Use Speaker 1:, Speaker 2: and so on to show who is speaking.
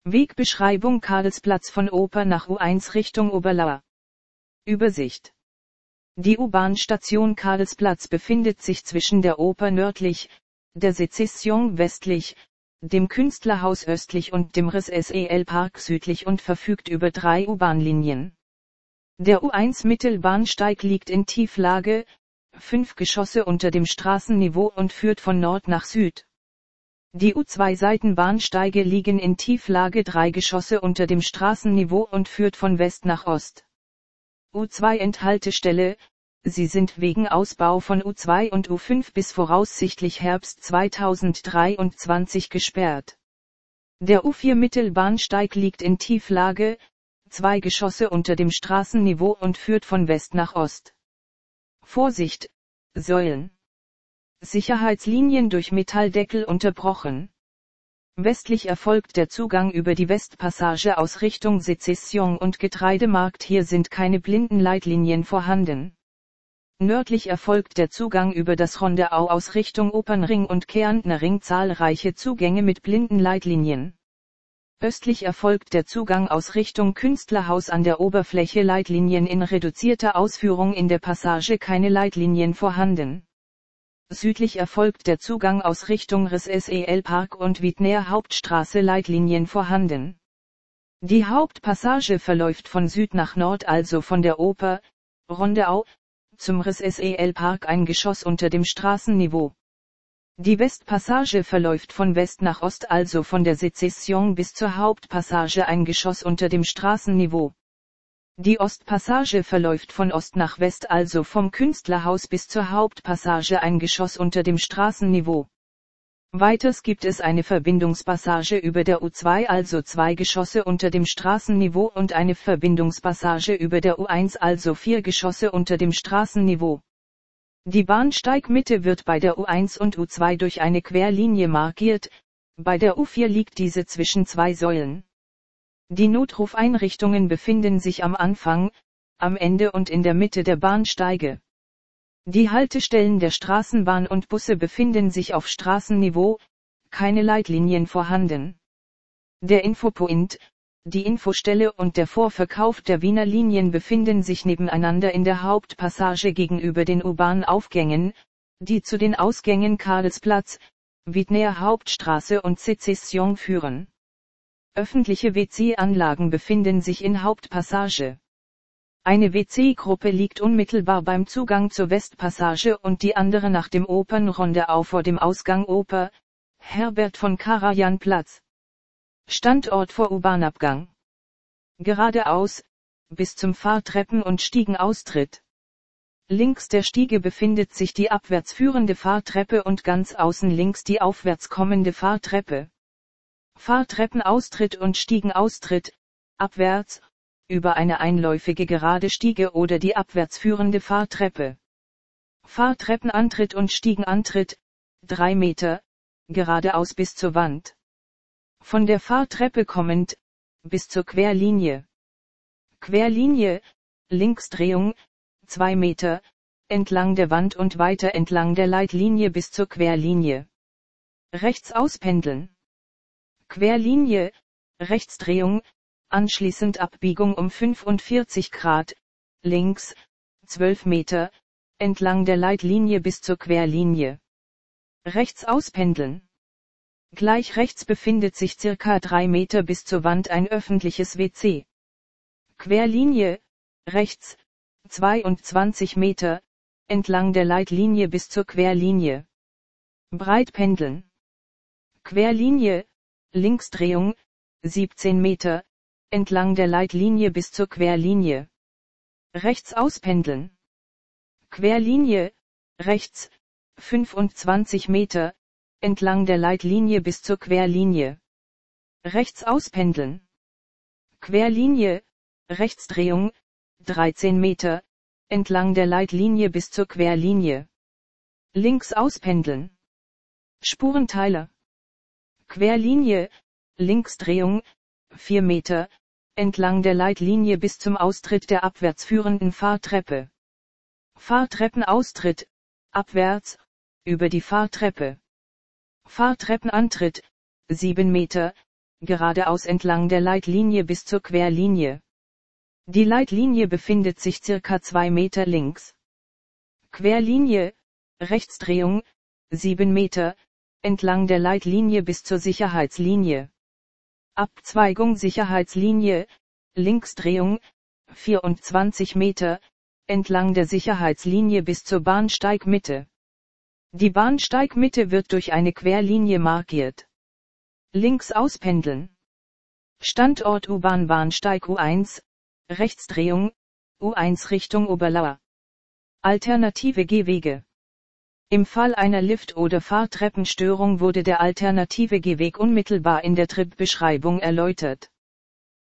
Speaker 1: Wegbeschreibung Karlsplatz von Oper nach U1 Richtung Oberlauer. Übersicht. Die U-Bahn-Station Karlsplatz befindet sich zwischen der Oper nördlich, der Sezession westlich, dem Künstlerhaus östlich und dem Ris-SEL-Park südlich und verfügt über 3 U-Bahn-Linien. Der U1 Mittelbahnsteig liegt in Tieflage, 5 Geschosse unter dem Straßenniveau und führt von Nord nach Süd. Die U2 Seitenbahnsteige liegen in Tieflage 3 Geschosse unter dem Straßenniveau und führt von West nach Ost. U2 Endhaltestelle, sie sind wegen Ausbau von U2 und U5 bis voraussichtlich Herbst 2023 gesperrt. Der U4 Mittelbahnsteig liegt in Tieflage, 2 Geschosse unter dem Straßenniveau und führt von West nach Ost. Vorsicht, Säulen. Sicherheitslinien durch Metalldeckel unterbrochen. Westlich erfolgt der Zugang über die Westpassage aus Richtung Sezession und Getreidemarkt, hier sind keine Blindenleitlinien vorhanden. Nördlich erfolgt der Zugang über das Rondeau aus Richtung Opernring und Kärntner Ring, zahlreiche Zugänge mit Blindenleitlinien. Östlich erfolgt der Zugang aus Richtung Künstlerhaus an der Oberfläche, Leitlinien in reduzierter Ausführung, in der Passage keine Leitlinien vorhanden. Südlich erfolgt der Zugang aus Richtung Ris-SEL-Park und Wiedner Hauptstraße, Leitlinien vorhanden. Die Hauptpassage verläuft von Süd nach Nord, also von der Oper, Rondeau, zum Ris-SEL-Park, ein Geschoss unter dem Straßenniveau. Die Westpassage verläuft von West nach Ost, also von der Sezession bis zur Hauptpassage, ein Geschoss unter dem Straßenniveau. Die Ostpassage verläuft von Ost nach West, also vom Künstlerhaus bis zur Hauptpassage, ein Geschoss unter dem Straßenniveau. Weiters gibt es eine Verbindungspassage über der U2, also 2 Geschosse unter dem Straßenniveau, und eine Verbindungspassage über der U1, also 4 Geschosse unter dem Straßenniveau. Die Bahnsteigmitte wird bei der U1 und U2 durch eine Querlinie markiert, bei der U4 liegt diese zwischen 2 Säulen. Die Notrufeinrichtungen befinden sich am Anfang, am Ende und in der Mitte der Bahnsteige. Die Haltestellen der Straßenbahn und Busse befinden sich auf Straßenniveau, keine Leitlinien vorhanden. Der Infopoint, die Infostelle und der Vorverkauf der Wiener Linien befinden sich nebeneinander in der Hauptpassage gegenüber den U-Bahn-Aufgängen, die zu den Ausgängen Karlsplatz, Wiedner Hauptstraße und Sezession führen. Öffentliche WC-Anlagen befinden sich in Hauptpassage. Eine WC-Gruppe liegt unmittelbar beim Zugang zur Westpassage und die andere nach dem Opernrondeau vor dem Ausgang Oper, Herbert von Karajan Platz. Standort vor U-Bahn-Abgang. Geradeaus, bis zum Fahrtreppen- und Stiegenaustritt. Links der Stiege befindet sich die abwärts führende Fahrtreppe und ganz außen links die aufwärts kommende Fahrtreppe. Fahrtreppenaustritt und Stiegenaustritt, abwärts, über eine einläufige gerade Stiege oder die abwärts führende Fahrtreppe. Fahrtreppenantritt und Stiegenantritt, 3 Meter, geradeaus bis zur Wand. Von der Fahrtreppe kommend, bis zur Querlinie. Querlinie, Linksdrehung, 2 Meter, entlang der Wand und weiter entlang der Leitlinie bis zur Querlinie. Rechts auspendeln. Querlinie, Rechtsdrehung, anschließend Abbiegung um 45 Grad, links, 12 Meter, entlang der Leitlinie bis zur Querlinie. Rechts auspendeln. Gleich rechts befindet sich circa 3 Meter bis zur Wand ein öffentliches WC. Querlinie, rechts, 22 Meter, entlang der Leitlinie bis zur Querlinie. Breit pendeln. Querlinie, Linksdrehung, 17 Meter, entlang der Leitlinie bis zur Querlinie. Rechts auspendeln. Querlinie, rechts, 25 Meter, entlang der Leitlinie bis zur Querlinie. Rechts auspendeln. Querlinie, Rechtsdrehung, 13 Meter, entlang der Leitlinie bis zur Querlinie. Links auspendeln. Spurenteiler. Querlinie, Linksdrehung, 4 Meter, entlang der Leitlinie bis zum Austritt der abwärts führenden Fahrtreppe. Fahrtreppenaustritt, abwärts, über die Fahrtreppe. Fahrtreppenantritt, 7 Meter, geradeaus entlang der Leitlinie bis zur Querlinie. Die Leitlinie befindet sich circa 2 Meter links. Querlinie, Rechtsdrehung, 7 Meter, entlang der Leitlinie bis zur Sicherheitslinie. Abzweigung Sicherheitslinie, Linksdrehung, 24 Meter, entlang der Sicherheitslinie bis zur Bahnsteigmitte. Die Bahnsteigmitte wird durch eine Querlinie markiert. Links auspendeln. Standort U-Bahn Bahnsteig U1, Rechtsdrehung, U1 Richtung Oberlauer. Alternative Gehwege. Im Fall einer Lift- oder Fahrtreppenstörung wurde der alternative Gehweg unmittelbar in der Trip-Beschreibung erläutert.